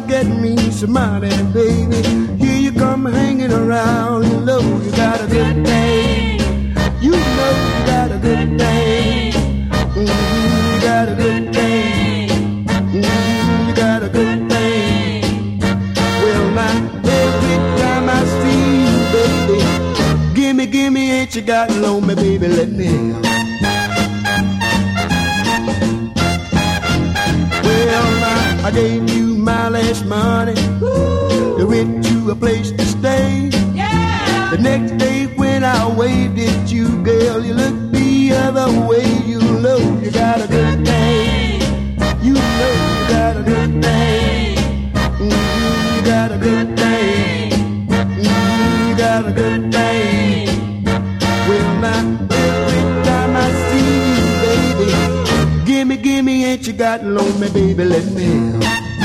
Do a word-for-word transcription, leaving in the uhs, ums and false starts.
get me some money, baby. Here you come hanging around. You know you got a good thing. You know you got a good thing. Mm-hmm, you got a good thing. Mm-hmm, you got a good thing. Well, now, every time I see you, baby, gimme, gimme, ain't you got low me, baby, let me help. Well, now, I gave you my last money. You went to a place to stay. Yeah. The next day when I waved at you, girl, you looked the other way. You know you got a good thing. You know you got a good thing. Mm-hmm, you got a good thing. Mm-hmm, you got a good thing. Well, now, every time I see you, baby, gimme, gimme, ain't you got low me, baby, let me help.